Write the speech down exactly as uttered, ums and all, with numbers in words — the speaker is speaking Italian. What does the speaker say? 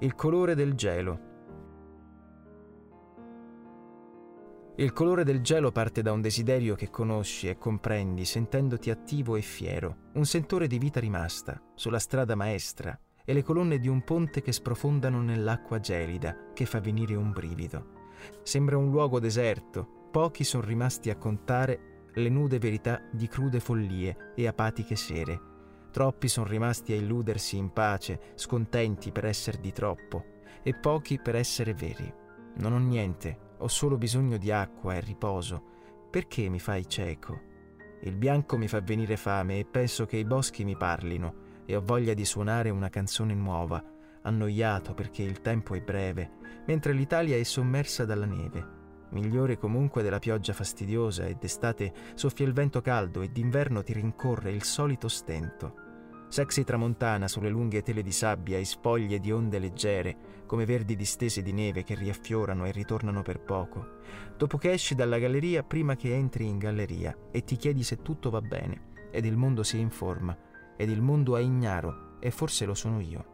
Il colore del gelo. Il colore del gelo parte da un desiderio che conosci e comprendi sentendoti attivo e fiero, un sentore di vita rimasta sulla strada maestra e le colonne di un ponte che sprofondano nell'acqua gelida che fa venire un brivido. Sembra un luogo deserto, pochi sono rimasti a contare le nude verità di crude follie e apatiche sere. Troppi sono rimasti a illudersi in pace, scontenti per essere di troppo, e pochi per essere veri. Non ho niente, ho solo bisogno di acqua e riposo. Perché mi fai cieco? Il bianco mi fa venire fame e penso che i boschi mi parlino, e ho voglia di suonare una canzone nuova, annoiato perché il tempo è breve, mentre l'Italia è sommersa dalla neve. Migliore comunque della pioggia fastidiosa, e d'estate soffia il vento caldo e d'inverno ti rincorre il solito stento. Sexy tramontana sulle lunghe tele di sabbia e spoglie di onde leggere, come verdi distese di neve che riaffiorano e ritornano per poco. Dopo che esci dalla galleria, prima che entri in galleria, e ti chiedi se tutto va bene, ed il mondo si informa, ed il mondo è ignaro, e forse lo sono io.